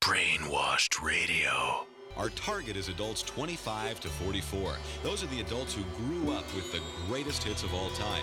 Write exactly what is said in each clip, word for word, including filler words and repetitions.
Brainwashed Radio. Our target is adults twenty-five to forty-four. Those are the adults who grew up with the greatest hits of all time.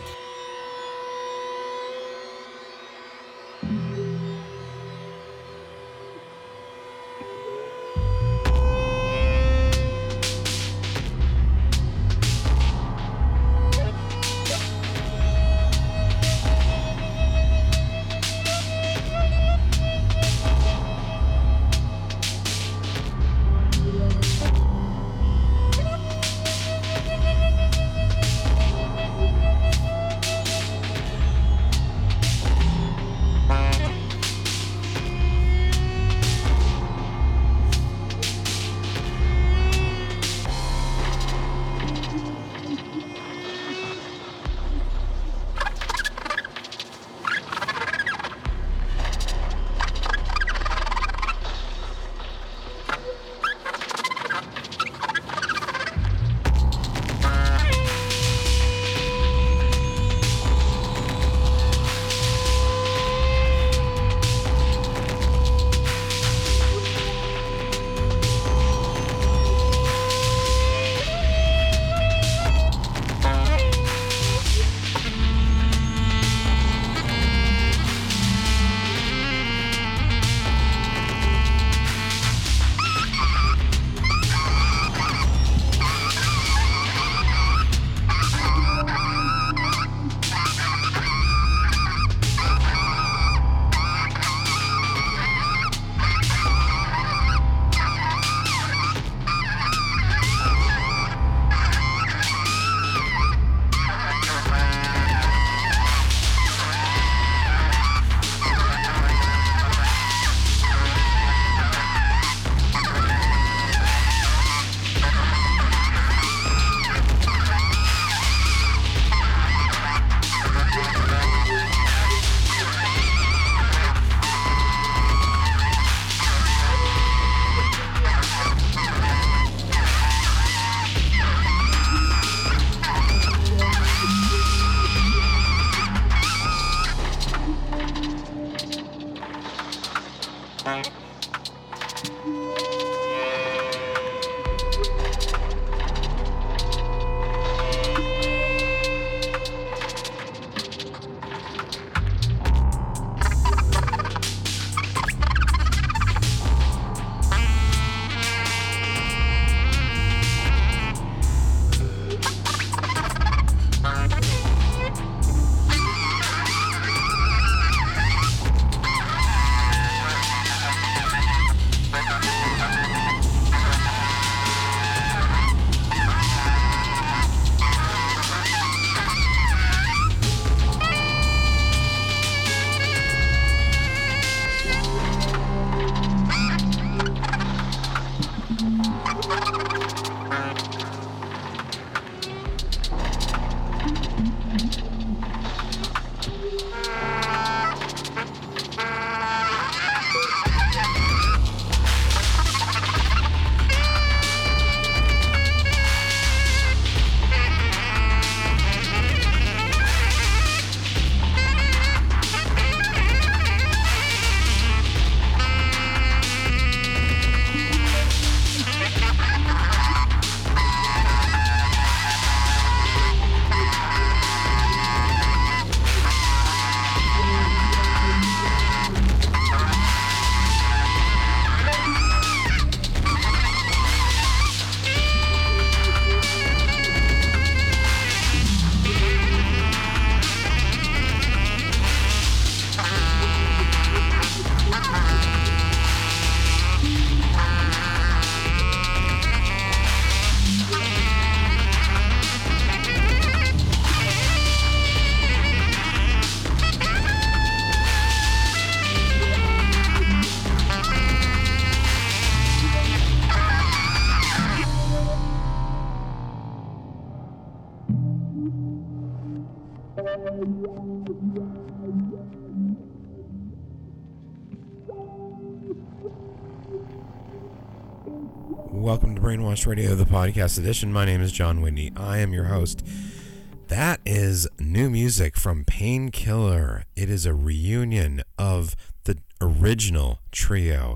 Welcome to Brainwashed Radio, the podcast edition. My name is John Whitney. I am your host. That is new music from Painkiller. It is a reunion of the original trio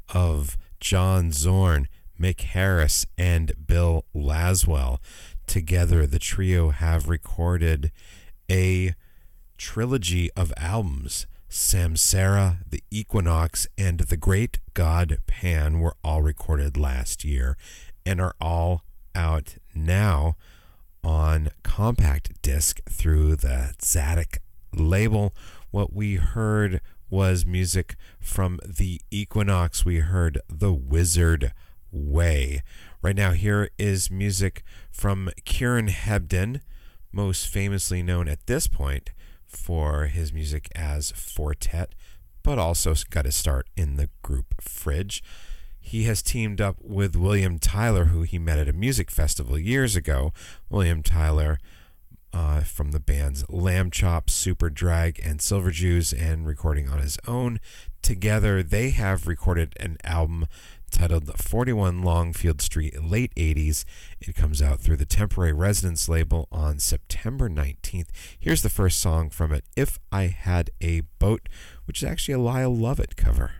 of John Zorn, Mick Harris, and Bill Laswell. Together, the trio have recorded a trilogy of albums. Samsara, The Equinox, and The Great God Pan were all recorded last year and are all out now on compact disc through the Zadok label. What we heard was music from The Equinox. We heard The Wizard Way. Right now, here is music from Kieran Hebden, most famously known at this point for his music as Fortet, but also got his start in the group Fridge. He has teamed up with William Tyler, who he met at a music festival years ago. William Tyler uh, from the bands Lamb Chop, Super Drag, and Silver Jews, and recording on his own. Together, they have recorded an album titled forty-one Longfield Street, late eighties. It comes out through the Temporary Residence label on September nineteenth. Here's the first song from it, If I Had a Boat, which is actually a Lyle Lovett cover.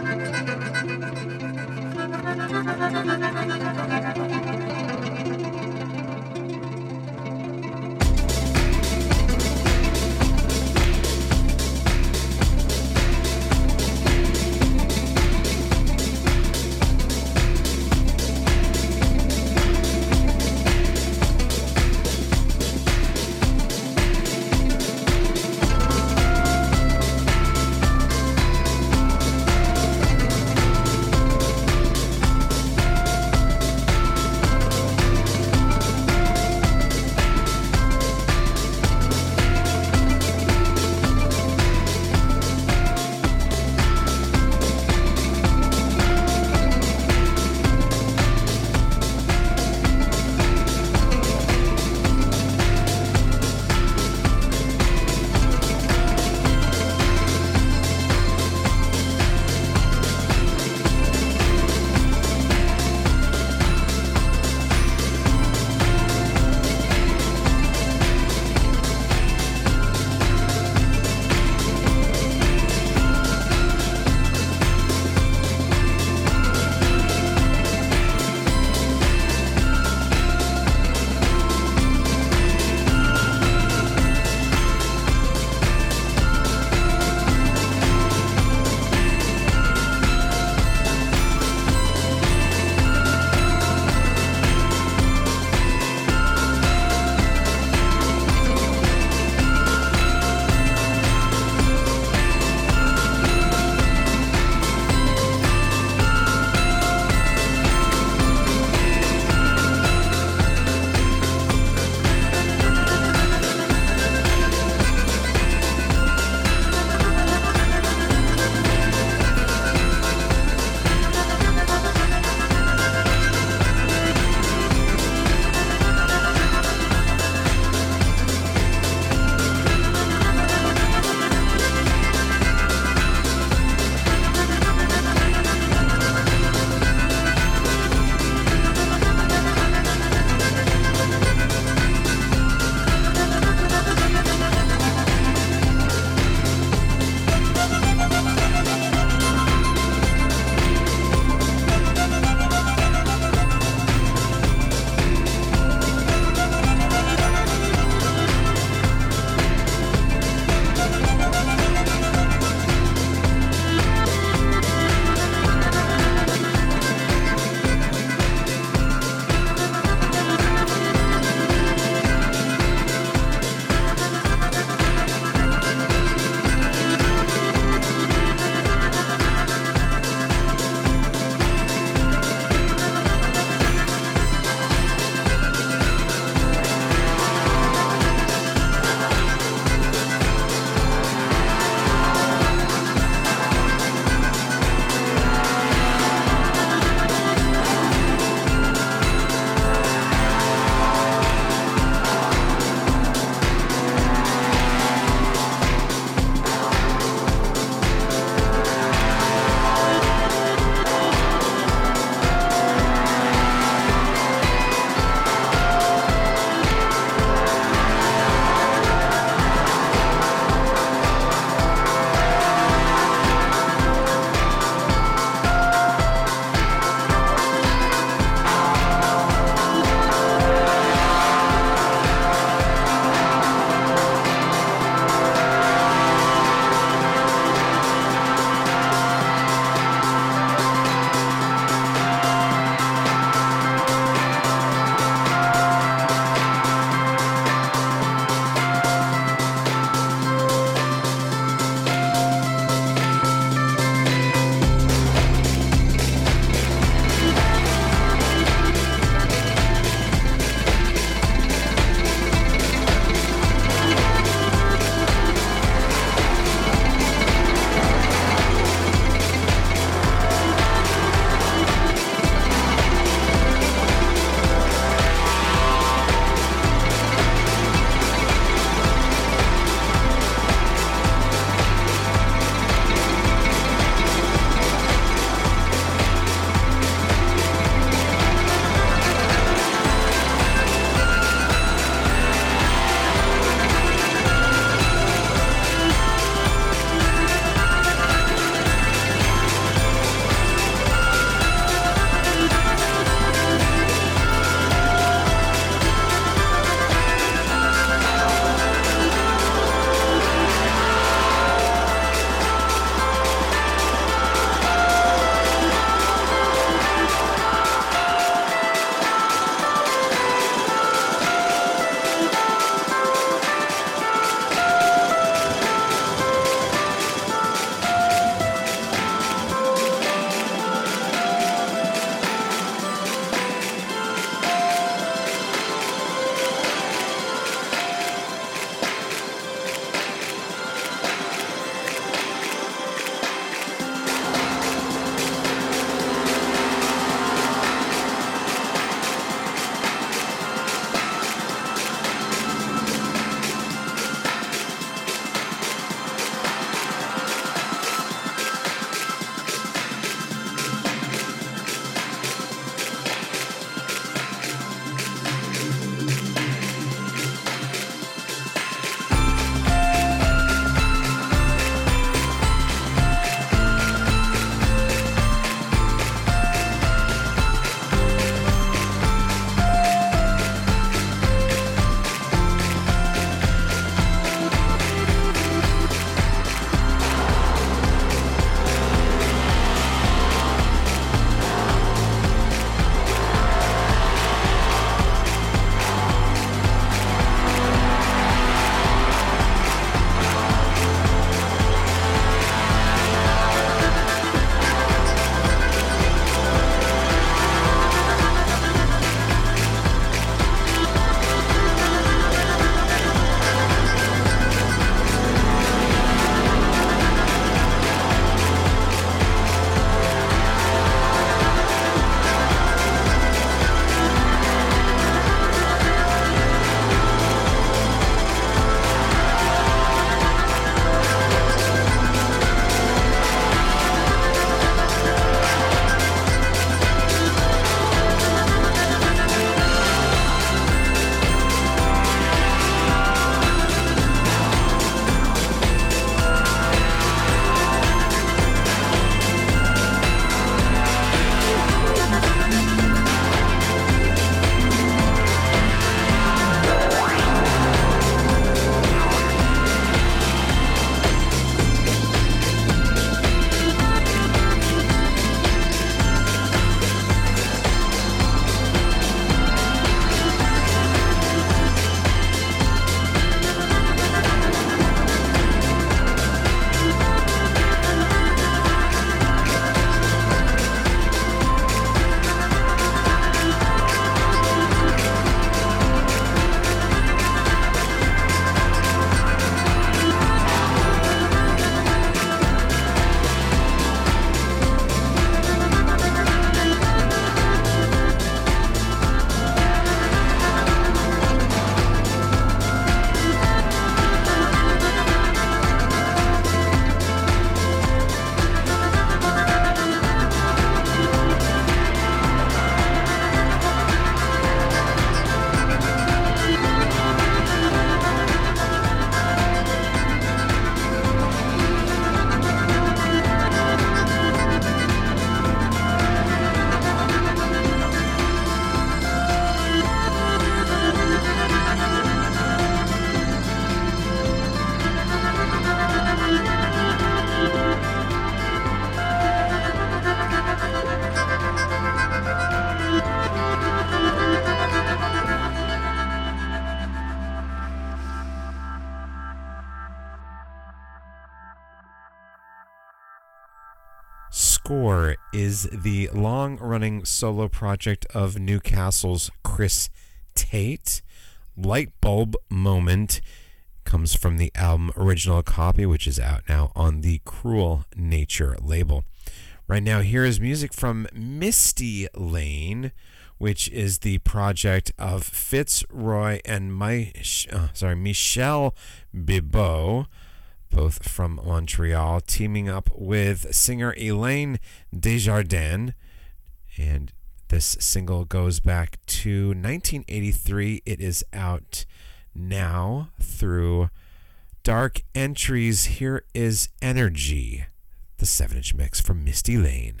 score is the long-running solo project of Newcastle's Chris Tate. Light Bulb Moment comes from the album Original Copy, which is out now on the Cruel Nature label. Right now, here is music from Misty Lane, which is the project of Fitzroy and my, uh, sorry, Michelle Bibot, both from Montreal, teaming up with singer Elaine Desjardins. And this single goes back to nineteen eighty-three. It is out now through Dark Entries. Here is Energy, the seven-inch mix from Misty Lane.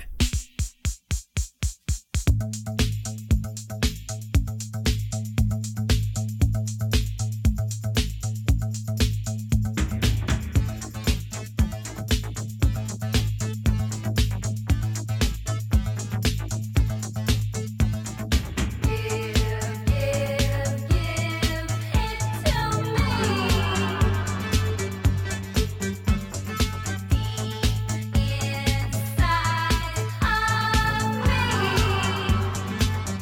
Inside of me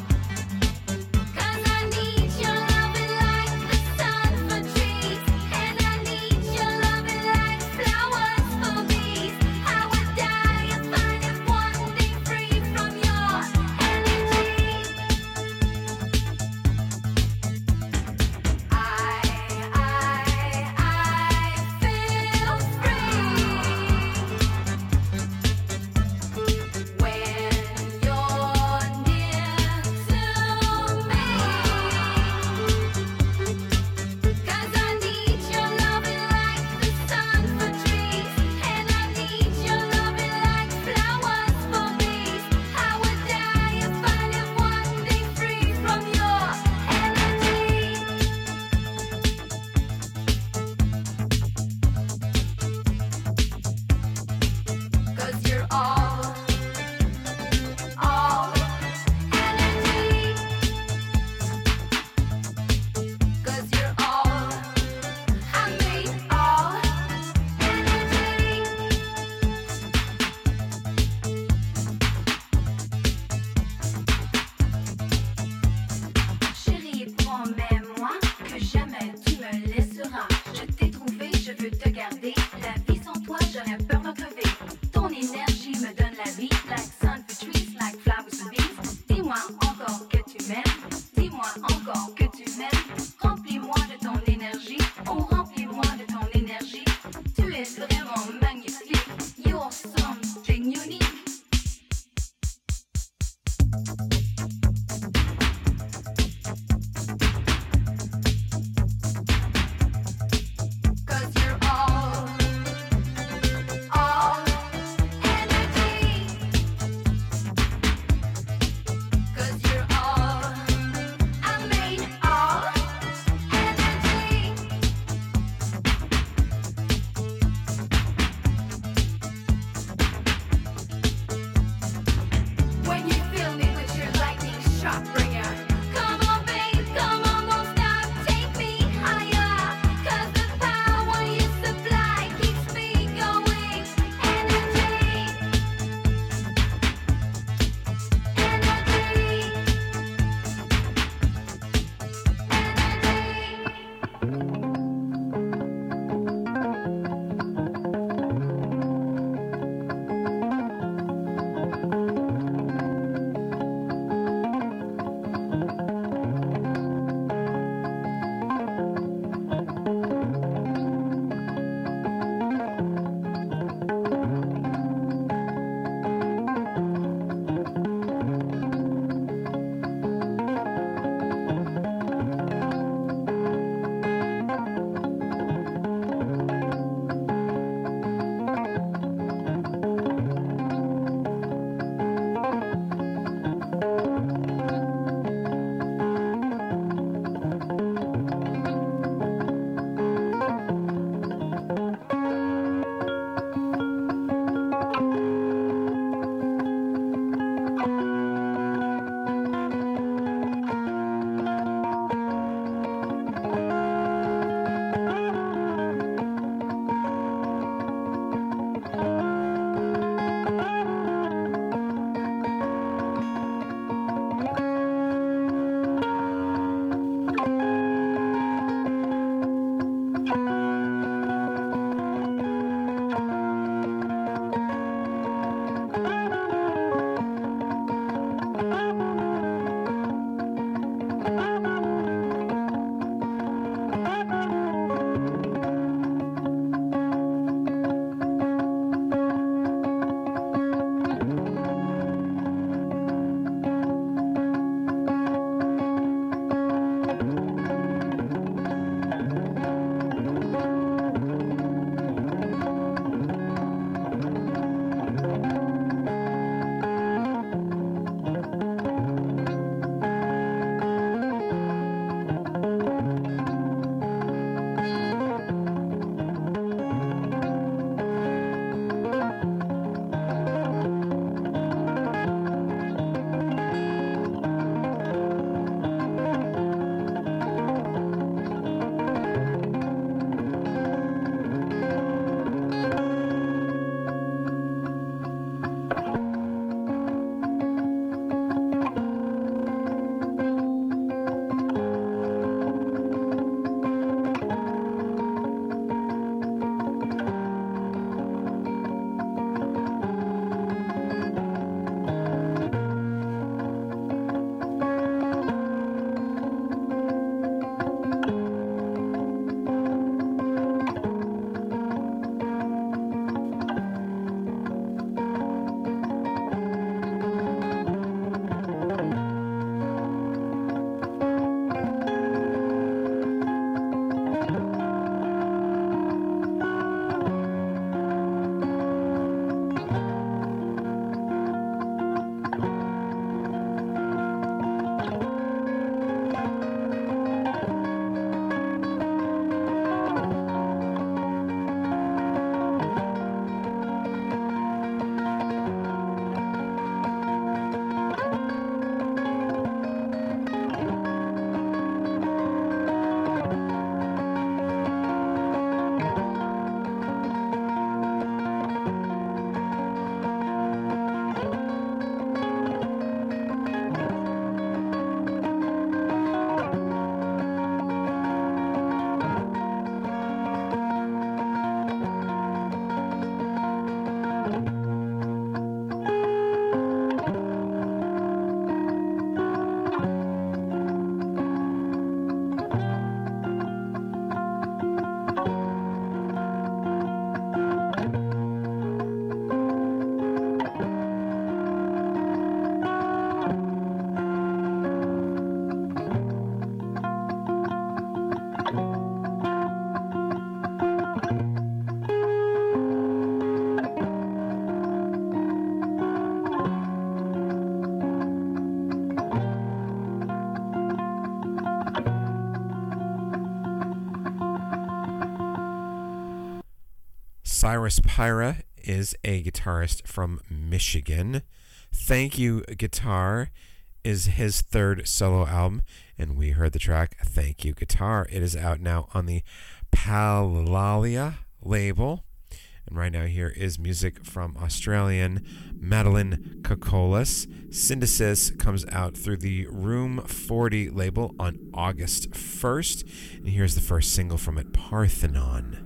Virus Pyra is a guitarist from Michigan. Thank You Guitar is his third solo album, and we heard the track Thank You Guitar. It is out now on the Palalia label. And right now here is music from Australian Madeline Kokolas. Synthesis comes out through the Room forty label on August first. And here's the first single from it, Parthenon.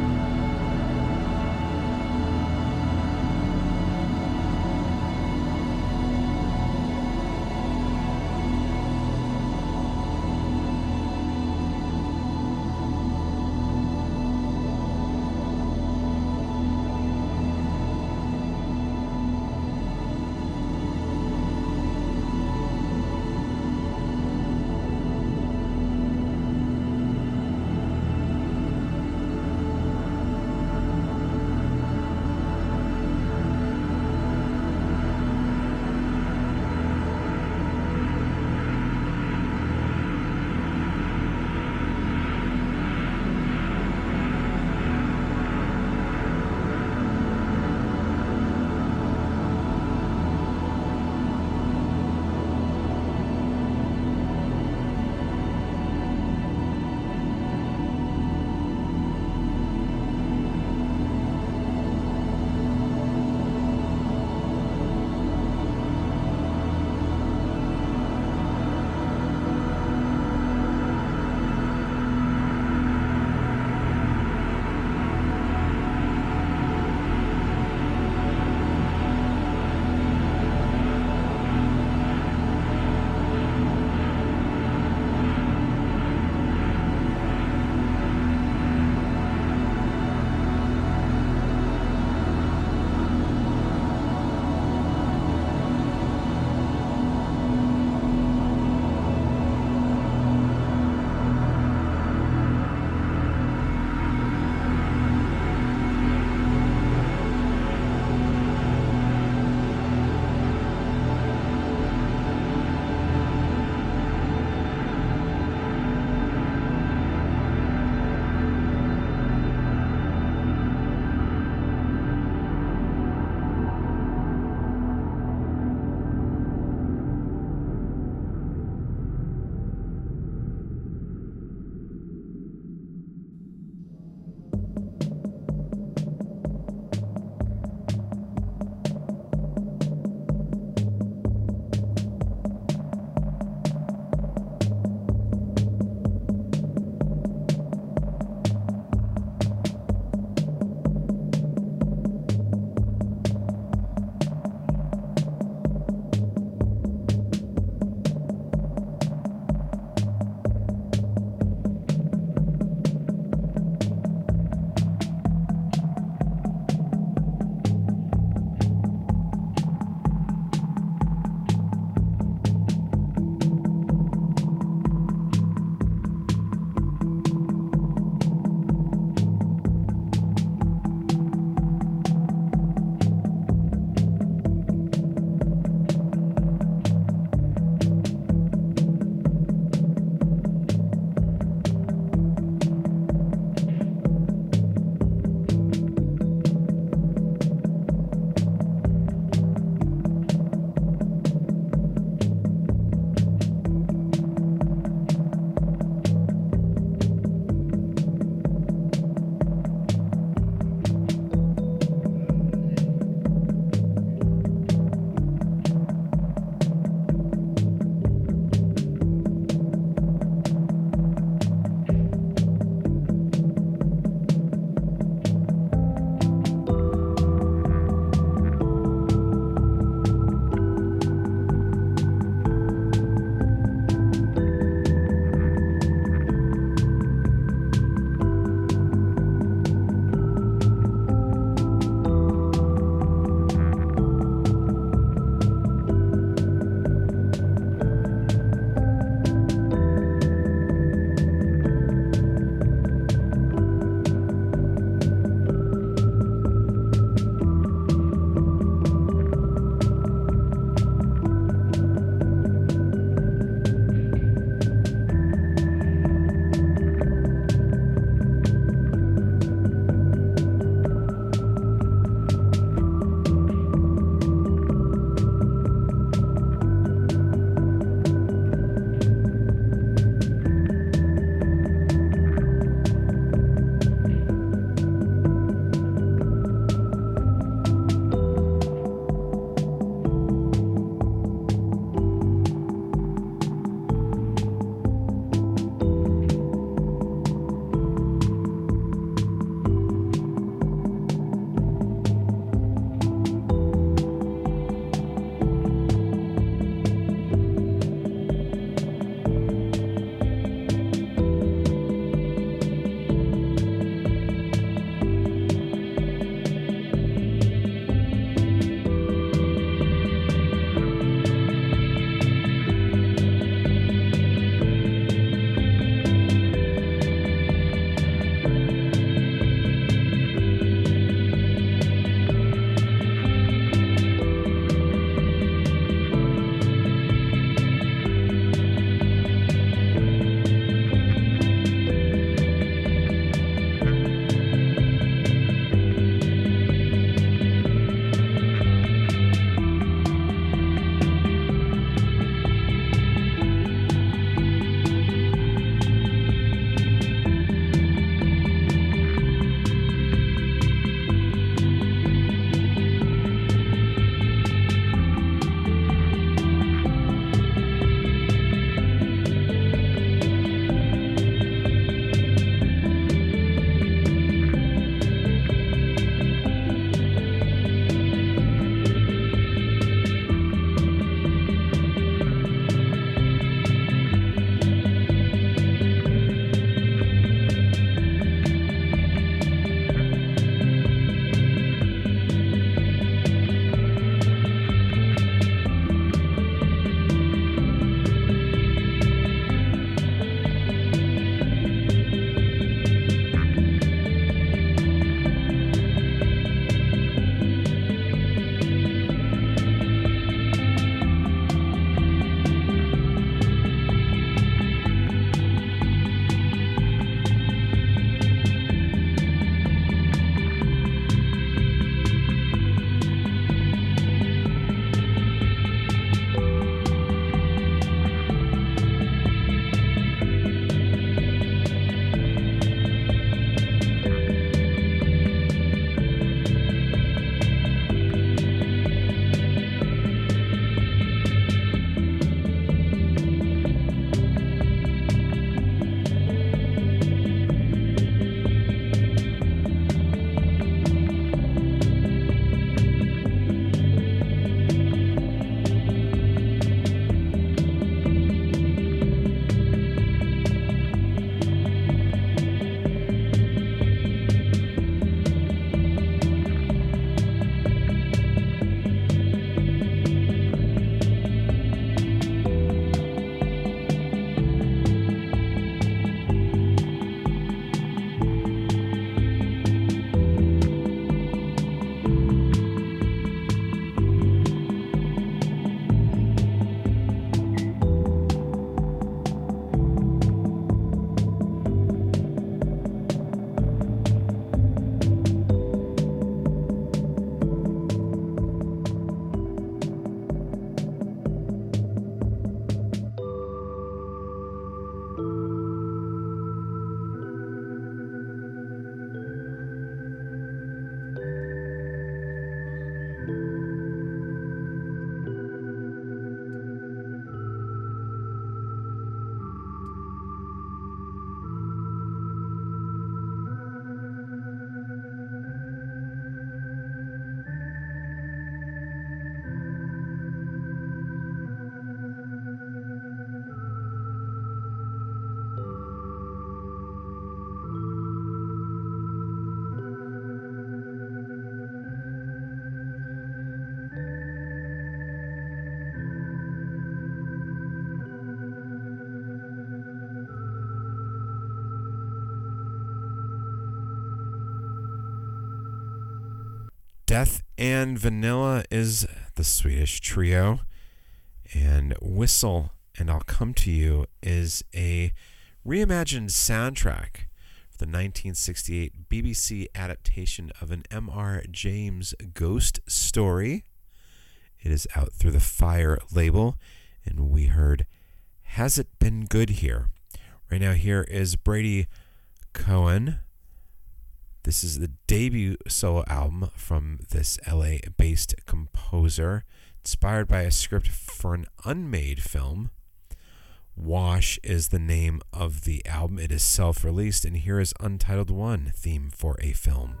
Death and Vanilla is the Swedish trio, and Whistle and I'll Come to You is a reimagined soundtrack for the nineteen sixty-eight B B C adaptation of an M R James ghost story. It is out through the Fire label, and we heard Has It Been Good Here? Right now here is Brady Cohen. This is the debut solo album from this L A-based composer, inspired by a script for an unmade film. Wash is the name of the album. It is self-released, and here is Untitled One, theme for a film.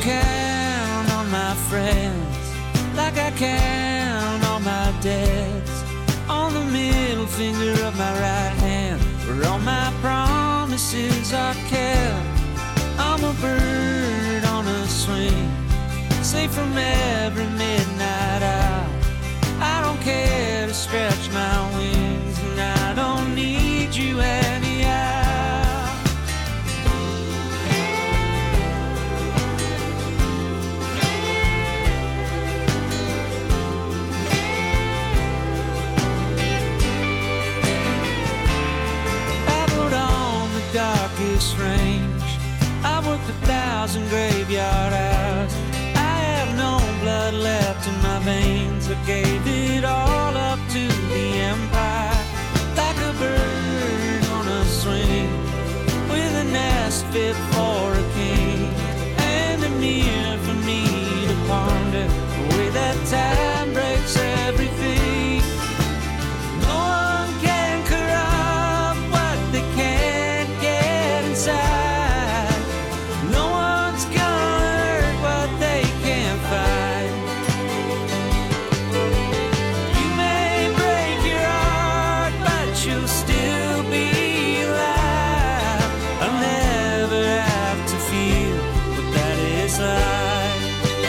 count on my friends like I count on my debts. On the middle finger of my right hand, where all my promises are kept. I'm a bird on a swing, safe from every midnight hour. I don't care to stretch my wings, and I don't need you anyhow. Darkest range, I've worked a thousand graveyard hours. I have no blood left in my veins. I gave it all up to the empire, like a bird on a swing, with a nest fit for a king, and a mirror for me to ponder the way that time breaks everything. No one can corrupt what they can. No one's gonna hurt what they can't find. You may break your heart, but you'll still be alive. I'll never have to feel what that is like.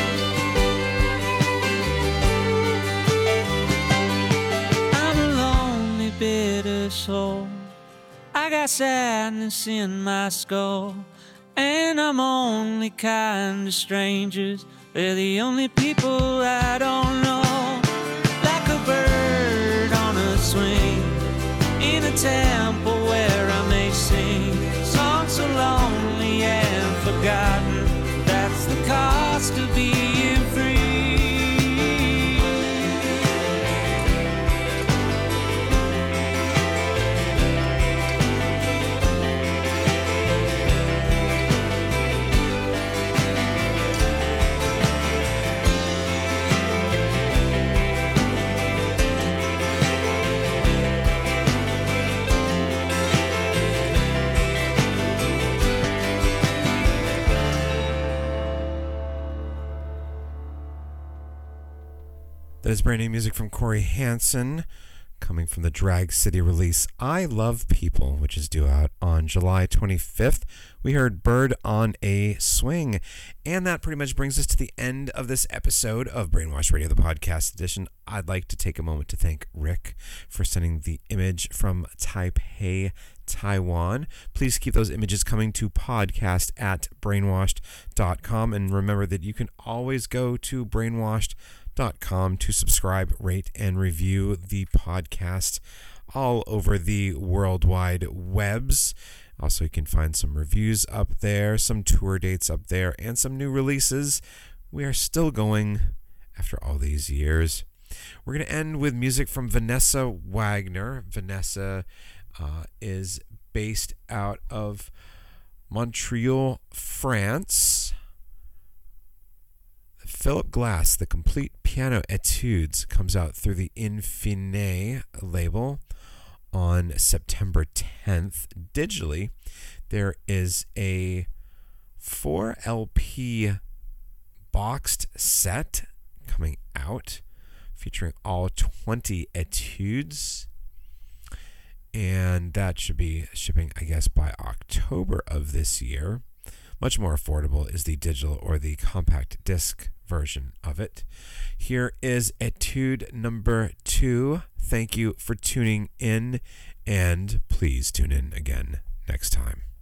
I'm a lonely, bitter soul. I got sadness in my skull, and I'm only kind to strangers. They're the only people I don't know. Like a bird on a swing, in a temple where I may sing songs so lonely and forgotten. That's the cost of being free. That is brand new music from Corey Hansen, coming from the Drag City release I Love People, which is due out on July twenty-fifth. We heard Bird on a Swing. And that pretty much brings us to the end of this episode of Brainwashed Radio, the podcast edition. I'd like to take a moment to thank Rick for sending the image from Taipei, Taiwan. Please keep those images coming to podcast at brainwashed dot com. And remember that you can always go to brainwashed dot com to subscribe, rate, and review the podcast all over the worldwide webs. Also, you can find some reviews up there, some tour dates up there, and some new releases. We are still going after all these years. We're going to end with music from Vanessa Wagner. Vanessa uh, is based out of Montreal, France. Philip Glass, the complete piano etudes, comes out through the Infine label on September tenth. Digitally, there is a four L P boxed set coming out featuring all twenty etudes, and that should be shipping, I guess, by October of this year. Much more affordable is the digital or the compact disc version of it. Here is etude number two. Thank you for tuning in, and please tune in again next time.